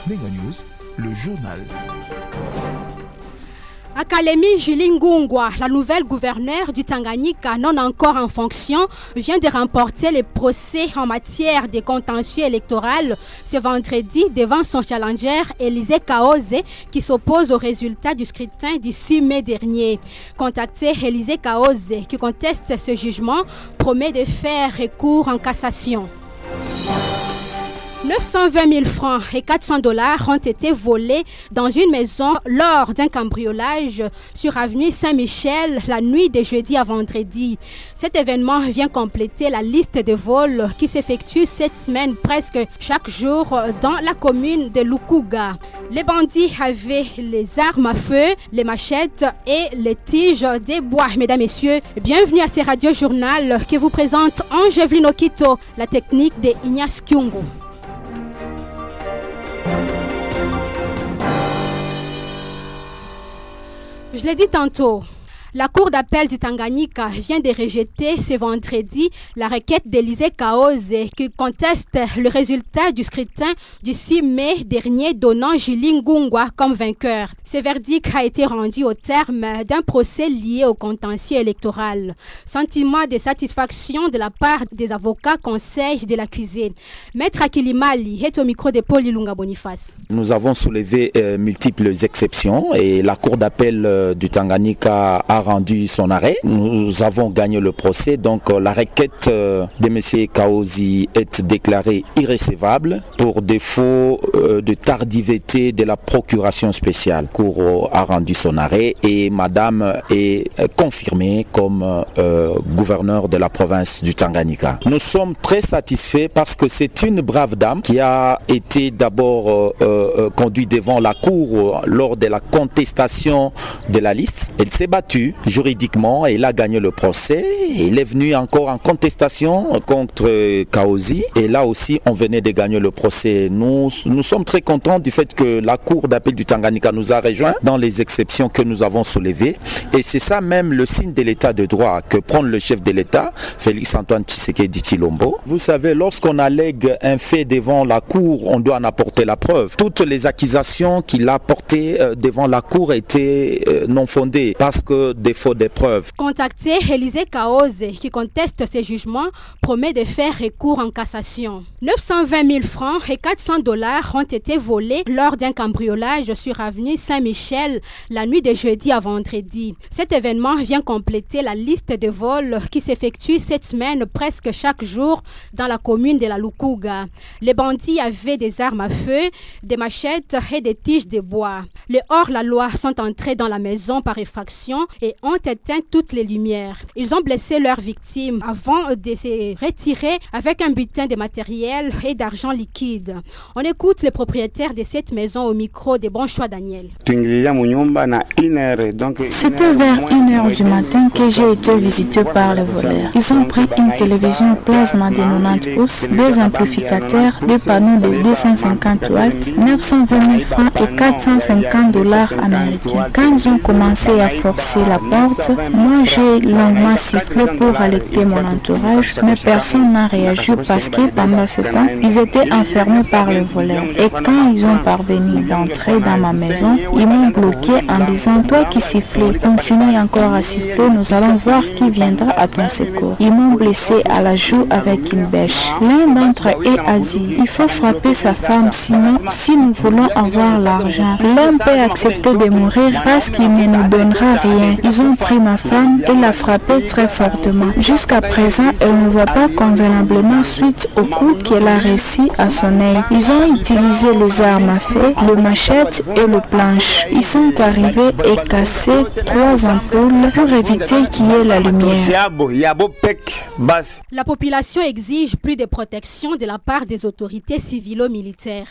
Nenga News, le journal. À Kalemi, Julie Ngungwa, la nouvelle gouverneure du Tanganyika non encore en fonction, vient de remporter le procès en matière de contentieux électoral ce vendredi devant son challenger Élisée Kaose qui s'oppose au résultat du scrutin du 6 mai dernier. Contacté, Élisée Kaose, qui conteste ce jugement, promet de faire recours en cassation. 920 000 francs et 400 $ ont été volés dans une maison lors d'un cambriolage sur avenue Saint-Michel la nuit de jeudi à vendredi. Cet événement vient compléter la liste de vols qui s'effectuent cette semaine presque chaque jour dans la commune de Lukuga. Les bandits avaient les armes à feu, les machettes et les tiges des bois. Mesdames, Messieurs, bienvenue à ce radio-journal qui vous présente Angevline Okito, la technique de Ignace Kyungo. Je l'ai dit tantôt, la Cour d'appel du Tanganyika vient de rejeter ce vendredi la requête d'Élisée Kaose qui conteste le résultat du scrutin du 6 mai dernier donnant Julie Ngungwa comme vainqueur. Ce verdict a été rendu au terme d'un procès lié au contentieux électoral. Sentiment de satisfaction de la part des avocats conseils de l'accusé. Maître Akilimali est au micro de Paul Ilunga Boniface. Nous avons soulevé multiples exceptions et la Cour d'appel du Tanganyika a rendu son arrêt. Nous avons gagné le procès, donc la requête de M. Kaosi est déclarée irrécevable pour défaut de tardivité de la procuration spéciale. La Cour a rendu son arrêt et Madame est confirmée comme gouverneur de la province du Tanganyika. Nous sommes très satisfaits parce que c'est une brave dame qui a été d'abord conduite devant la Cour lors de la contestation de la liste. Elle s'est battue juridiquement et il a gagné le procès. Il est venu encore en contestation contre Kaosi et là aussi on venait de gagner le procès. Nous sommes très contents du fait que la Cour d'appel du Tanganyika nous a rejoints dans les exceptions que nous avons soulevées et c'est ça même le signe de l'état de droit que prend le chef de l'État, Félix Antoine Tshisekedi Tshilombo. Vous savez, lorsqu'on allègue un fait devant la Cour, on doit en apporter la preuve. Toutes les accusations qu'il a portées devant la Cour étaient non fondées parce que défaut des preuves. Contacté, Élisée Kaose, qui conteste ces jugements, promet de faire recours en cassation. 920 000 francs et 400 $ ont été volés lors d'un cambriolage sur avenue Saint-Michel la nuit de jeudi à vendredi. Cet événement vient compléter la liste de vols qui s'effectuent cette semaine presque chaque jour dans la commune de la Lukuga. Les bandits avaient des armes à feu, des machettes et des tiges de bois. Les hors-la-loi sont entrés dans la maison par effraction et ont éteint toutes les lumières. Ils ont blessé leurs victimes avant de se retirer avec un butin de matériel et d'argent liquide. On écoute le propriétaire de cette maison au micro de Bonchois Daniel. C'était vers 1h du matin que j'ai été visité par les voleurs. Ils ont pris une télévision plasma de 90 pouces, des amplificateurs, des panneaux de 250 watts, 920 000 francs et 450 $ américains. Quand ils ont commencé à forcer la porte, moi j'ai longuement sifflé pour alerter mon entourage, mais personne n'a réagi parce que pendant ce temps, ils étaient enfermés par les voleurs. Et quand ils ont parvenu d'entrer dans ma maison, ils m'ont bloqué en disant « Toi qui siffles, continue encore à siffler, nous allons voir qui viendra à ton secours. » Ils m'ont blessé à la joue avec une bêche. L'un d'entre eux a dit « Il faut frapper sa femme, sinon si nous voulons avoir l'argent, l'homme peut accepter de mourir parce qu'il ne nous donnera rien. » Ils ont pris ma femme et l'a frappée très fortement. Jusqu'à présent, elle ne voit pas convenablement suite au coup qu'elle a reçu à son œil. Ils ont utilisé les armes à feu, le machette et le planche. Ils sont arrivés et cassé 3 ampoules pour éviter qu'il y ait la lumière. La population exige plus de protection de la part des autorités civilo-militaires.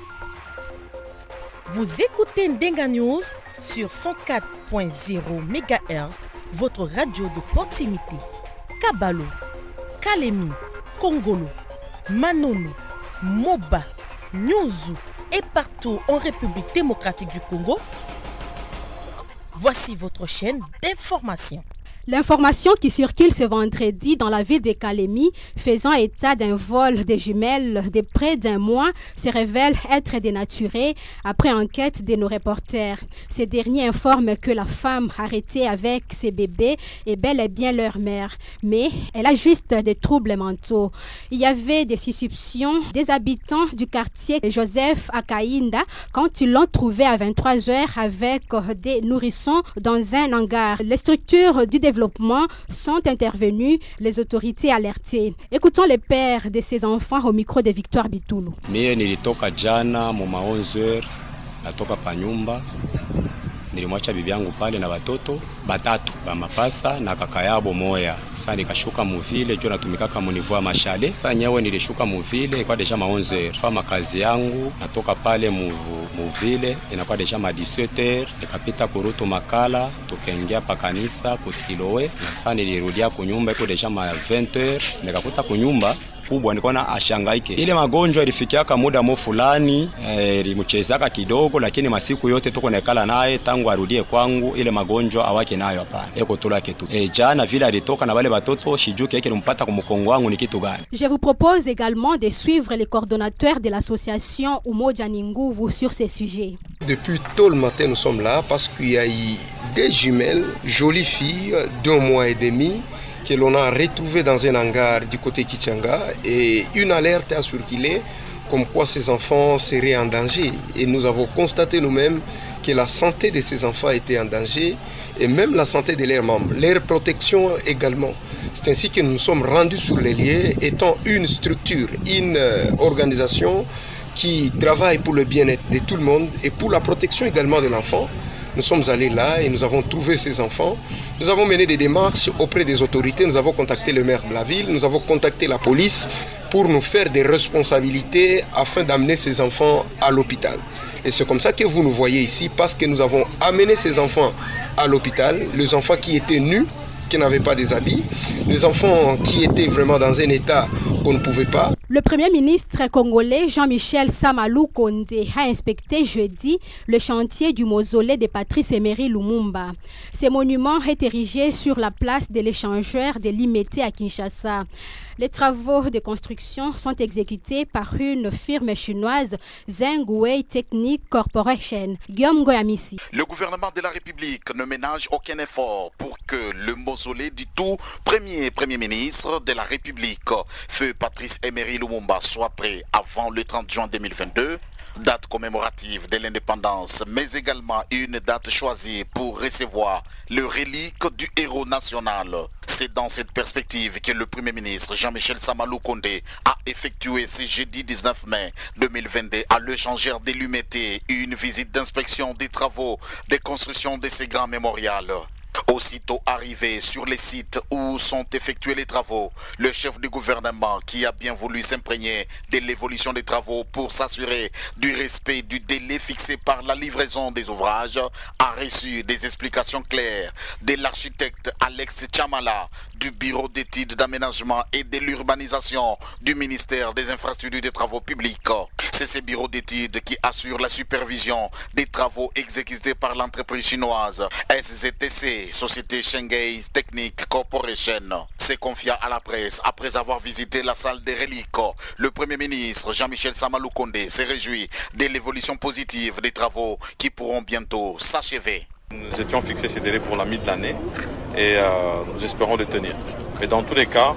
Vous écoutez Ndenga News sur 104.0 MHz, votre radio de proximité. Kabalo, Kalemi, Kongolo, Manono, Moba, Nyuzu et partout en République démocratique du Congo. Voici votre chaîne d'information. L'information qui circule ce vendredi dans la ville de Kalemi, faisant état d'un vol des jumelles de près d'un mois, se révèle être dénaturée après enquête de nos reporters. Ces derniers informent que la femme arrêtée avec ses bébés est bel et bien leur mère, mais elle a juste des troubles mentaux. Il y avait des suspicions des habitants du quartier Joseph Akainda quand ils l'ont trouvée à 23h avec des nourrissons dans un hangar. Les structures du développement sont intervenues, les autorités alertées. Écoutons les pères de ces enfants au micro de Victoire Bitoulou. Mie nilitoka jana moma 11h natoka pa nyumba, nilimwacha bibi yangu pale na watoto batatu ba mapasa na kaka yabo moya. Sasa nikashuka muvile jua natumikaka munivua mashale. Sasa nyewe nilishuka muvile kwa deja ma 11h. Fa makazi yangu natoka pale muvile inakuwa deja ma 17h. Nikapita kurutu makala tukaingia pa kanisa kusilowe. Na sasa nilirudia kunyumba iko deja ma 20h. Nikakuta kunyumba kubwa nikaona ashangaike. Ile magonjwa ilifikiaka muda mo fulani ilimchezaka kidogo, lakini masiku yote tuko nakala naye tangu arudie kwangu ile magonjwa awake nayo hapana. Eko tulake tu. Jana vile alitoka na wale watoto shijuke yake nimpata kumkongo wangu ni kitu gani. Je vous propose également de suivre les coordonnateurs de l'association Umoja Ninguvu sur ces sujets. Depuis tôt le matin nous sommes là parce qu'il y a eu des jumelles, jolies filles d'1 mois et demi que l'on a retrouvé dans un hangar du côté Kichanga, et une alerte a circulé comme quoi ces enfants seraient en danger. Et nous avons constaté nous-mêmes que la santé de ces enfants était en danger et même la santé de leurs membres, leur protection également. C'est ainsi que nous nous sommes rendus sur les lieux, étant une structure, une organisation qui travaille pour le bien-être de tout le monde et pour la protection également de l'enfant. Nous sommes allés là et nous avons trouvé ces enfants. Nous avons mené des démarches auprès des autorités. Nous avons contacté le maire de la ville. Nous avons contacté la police pour nous faire des responsabilités afin d'amener ces enfants à l'hôpital. Et c'est comme ça que vous nous voyez ici, parce que nous avons amené ces enfants à l'hôpital, les enfants qui étaient nus, qui n'avaient pas des habits, les enfants qui étaient vraiment dans un état qu'on ne pouvait pas. Le Premier ministre congolais Jean-Michel Samalou Kondé a inspecté jeudi le chantier du mausolée de Patrice Emery Lumumba. Ce monument est érigé sur la place de l'échangeur de Limete à Kinshasa. Les travaux de construction sont exécutés par une firme chinoise, Zhengwei Technic Corporation. Guillaume Goyamissi. Le gouvernement de la République ne ménage aucun effort pour que le mausolée du tout premier ministre de la République, feu Patrice Emery Lumumba, soit prêt avant le 30 juin 2022, date commémorative de l'indépendance, mais également une date choisie pour recevoir le relique du héros national. C'est dans cette perspective que le Premier ministre Jean-Michel Samalou Kondé a effectué ce jeudi 19 mai 2022 à l'échangeur de Limete une visite d'inspection des travaux de construction de ces grands mémorials. Aussitôt arrivé sur les sites où sont effectués les travaux, le chef du gouvernement, qui a bien voulu s'imprégner de l'évolution des travaux pour s'assurer du respect du délai fixé par la livraison des ouvrages, a reçu des explications claires de l'architecte Alex Chamala du bureau d'études d'aménagement et de l'urbanisation du ministère des infrastructures et des travaux publics. C'est ce bureau d'études qui assure la supervision des travaux exécutés par l'entreprise chinoise SZTC, Société Shanghai Technic Corporation, s'est confié à la presse après avoir visité la salle des reliques. Le Premier ministre Jean-Michel Samalou Kondé s'est réjoui de l'évolution positive des travaux qui pourront bientôt s'achever. Nous étions fixés ces délais pour la mi de l'année et nous espérons les tenir. Mais dans tous les cas,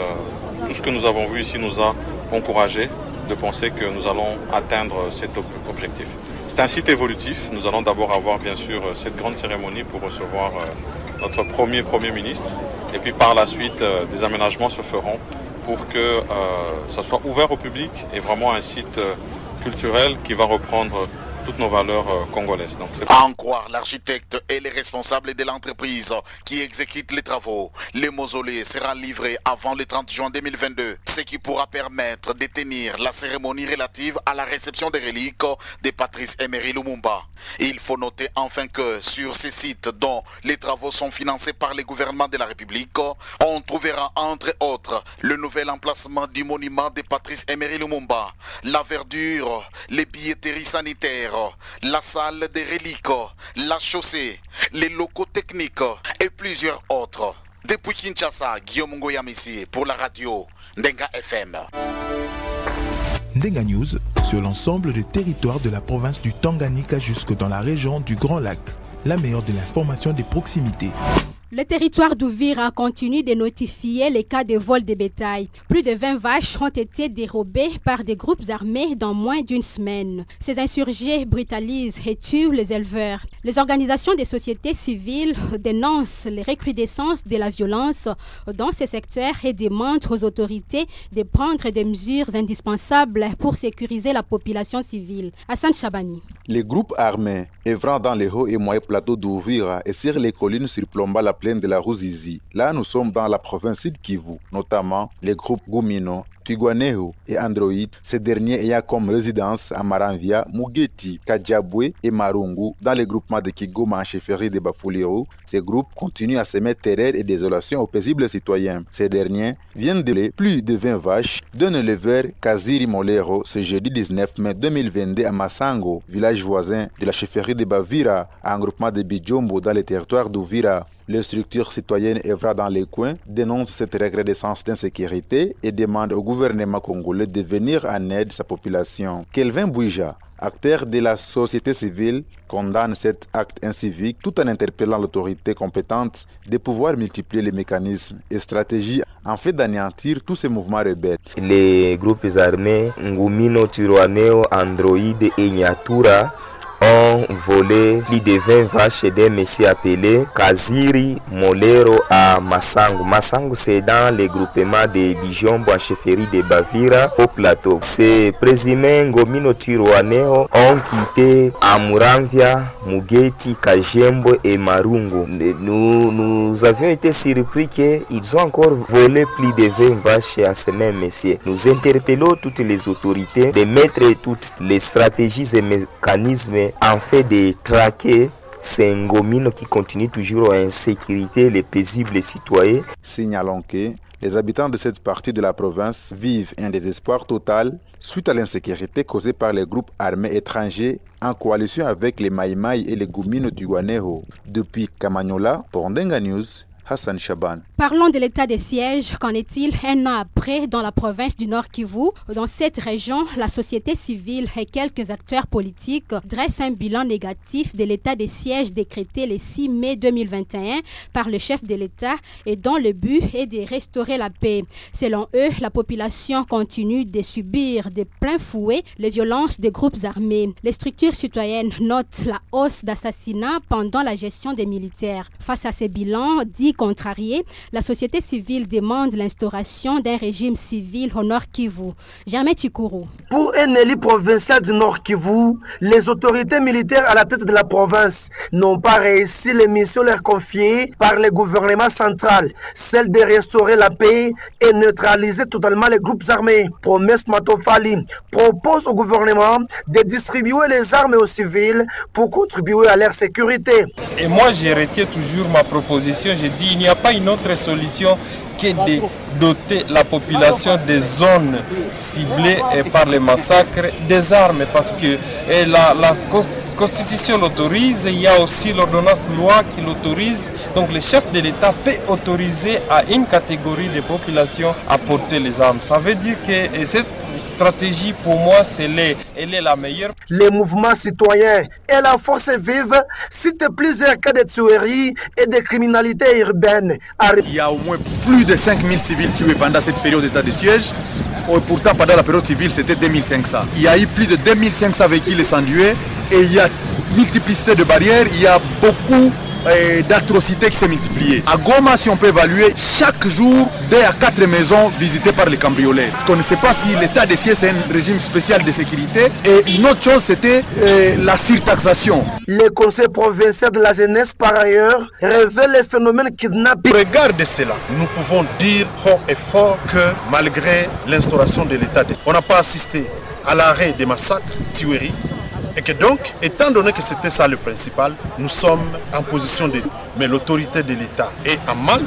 tout ce que nous avons vu ici nous a encouragés de penser que nous allons atteindre cet objectif. C'est un site évolutif. Nous allons d'abord avoir bien sûr cette grande cérémonie pour recevoir notre premier ministre. Et puis par la suite, des aménagements se feront pour que ça soit ouvert au public et vraiment un site culturel qui va reprendre toutes nos valeurs congolaises. Donc, à en croire l'architecte et les responsables de l'entreprise qui exécute les travaux, le mausolée sera livré avant le 30 juin 2022, ce qui pourra permettre de tenir la cérémonie relative à la réception des reliques de Patrice Emery Lumumba. Il faut noter enfin que sur ces sites dont les travaux sont financés par le gouvernement de la République, on trouvera entre autres le nouvel emplacement du monument de Patrice Emery Lumumba, la verdure, les billetteries sanitaires, sanitaire, la salle des reliques, la chaussée, les locaux techniques et plusieurs autres. Depuis Kinshasa, Guillaume Ngoyamissi pour la radio Ndenga FM. Ndenga News sur l'ensemble des territoires de la province du Tanganyika jusque dans la région du Grand Lac. La meilleure de l'information des proximités. Le territoire d'Ouvira continue de notifier les cas de vol de bétail. Plus de 20 vaches ont été dérobées par des groupes armés dans moins d'une semaine. Ces insurgés brutalisent et tuent les éleveurs. Les organisations des sociétés civiles dénoncent les recrudescences de la violence dans ces secteurs et demandent aux autorités de prendre des mesures indispensables pour sécuriser la population civile. Hassan Chabani. Les groupes armés œuvrant dans les hauts et moyens plateaux d'Ouvira et sur les collines surplombant la plaine de la Ruzizi. Là, nous sommes dans la province Sud Kivu, notamment les groupes Gumino, Twirwaneho et Android, ces derniers ayant comme résidence à Maranvia, Mugeti, Kadjabwe et Marungu dans les groupements de Kigoma en chefferie de Bafuliro. Ces groupes continuent à semer terreur et désolation aux paisibles citoyens. Ces derniers viennent de plus de 20 vaches d'un éleveur Kaziri Molero ce jeudi 19 mai 2022 à Massango, village voisin de la chefferie de Bavira, en groupement de Bijombo dans les territoires d'Ouvira. Les structures citoyennes œuvrant dans les coins dénoncent cette recrudescence d'insécurité et demandent au gouvernement congolais de venir en aide à sa population. Kelvin Bouija, acteur de la société civile, condamne cet acte incivique tout en interpellant l'autorité compétente de pouvoir multiplier les mécanismes et stratégies en fait d'anéantir tous ces mouvements rebelles. Les groupes armés Ngumino, Twirwaneho, Android et Nyatura ont volé plus de 20 vaches d'un monsieur appelé Kaziri Molero à Massango. Massango, c'est dans les groupements de Bijombo en chefferie de Bavira au plateau. Ces présumés Ngumino Twirwaneho ont quitté Amuramvia, Mugeti, Kajembo et Marungu. Nous avions été surpris qu'ils ont encore volé plus de 20 vaches à ce même monsieur. Nous interpellons toutes les autorités de mettre toutes les stratégies et mécanismes en fait de traquer ces Ngomino qui continuent toujours à insécurité les paisibles citoyens. Signalons que les habitants de cette partie de la province vivent un désespoir total suite à l'insécurité causée par les groupes armés étrangers en coalition avec les Maïmaï et les Gumino du Guaneho. Depuis Kamanyola, pour Ndenga News, Hassan Chaban. Parlons de l'état des sièges. Qu'en est-il un an après dans la province du Nord Kivu? Dans cette région, la société civile et quelques acteurs politiques dressent un bilan négatif de l'état des sièges décrété le 6 mai 2021 par le chef de l'État et dont le but est de restaurer la paix. Selon eux, la population continue de subir de plein fouet les violences des groupes armés. Les structures citoyennes notent la hausse d'assassinats pendant la gestion des militaires. Face à ces bilans dits contrariés, la société civile demande l'instauration d'un régime civil au Nord Kivu. Germain Chikuru. Pour un élu provincial du Nord Kivu, les autorités militaires à la tête de la province n'ont pas réussi les missions leur confiées par le gouvernement central, celle de restaurer la paix et neutraliser totalement les groupes armés. Promesse Matofali propose au gouvernement de distribuer les armes aux civils pour contribuer à leur sécurité. Et moi, je retiens toujours ma proposition. Je dis il n'y a pas une autre solution que de doter la population des zones ciblées par les massacres des armes, parce que la Constitution l'autorise, il y a aussi l'ordonnance loi qui l'autorise. Donc le chef de l'État peut autoriser à une catégorie de population à porter les armes. Ça veut dire que cette stratégie, pour moi, elle est la meilleure. Les mouvements citoyens et la force vive citent plusieurs cas de tueries et de criminalité urbaine. Il y a au moins plus de 5000 civils tués pendant cette période d'état de siège. Pourtant, pendant la période civile, c'était 2500. Il y a eu plus de 2500 véhicules incendiés et il y a multiplicité de barrières. Il y a beaucoup d'atrocités qui s'est multipliées. À Goma, si on peut évaluer, chaque jour, 2 à 4 maisons visitées par les cambrioleurs. Parce qu'on ne sait pas si l'état de siège c'est un régime spécial de sécurité. Et une autre chose, c'était la surtaxation. Le conseil provincial de la jeunesse, par ailleurs, révèle les phénomènes kidnapping. Regardez cela. Nous pouvons dire haut et fort que malgré l'instauration de l'état, on n'a pas assisté à l'arrêt des massacres, tueries. Et que donc, étant donné que c'était ça le principal, nous sommes en position de... Mais l'autorité de l'État est en mal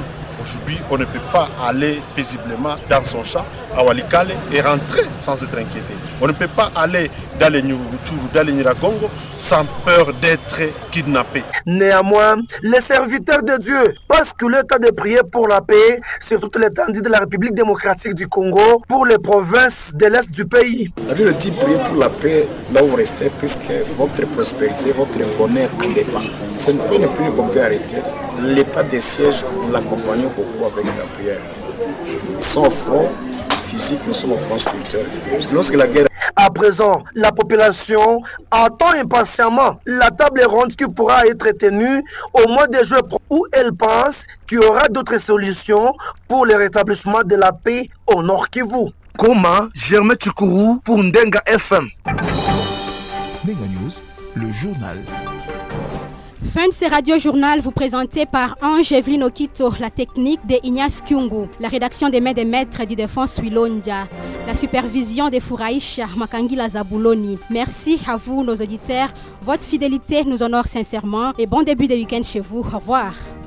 Aujourd'hui, on ne peut pas aller paisiblement dans son champ à Walikale et rentrer sans être inquiété. On ne peut pas aller dans les Nyuruchuru, dans les Nyiragongo sans peur d'être kidnappé. Néanmoins, les serviteurs de Dieu passent que le temps de prier pour la paix sur toute l'étendue de la République démocratique du Congo, pour les provinces de l'Est du pays. La Bible dit prier pour la paix là où vous restez, puisque votre prospérité, votre bonheur en dépend. Ce n'est pas une prière qu'on peut arrêter. L'état de siège, nous l'accompagnons beaucoup avec la prière. Sans front physique, nous sommes au front spirituel. Parce que lorsque la guerre... À présent, la population attend impatiemment la table ronde qui pourra être tenue au mois de juin, où elle pense qu'il y aura d'autres solutions pour le rétablissement de la paix au Nord Kivu. Goma, Germain Tchoukourou pour Ndenga FM. Ndenga News, le journal. Fin de ce radio-journal vous présenté par Ange Evelyne Okito, la technique de Ignace Kyungu, la rédaction des mains des maîtres du défense Wilondia, la supervision de Furaïcha Makangila Zabuloni. Merci à vous, nos auditeurs. Votre fidélité nous honore sincèrement et bon début de week-end chez vous. Au revoir.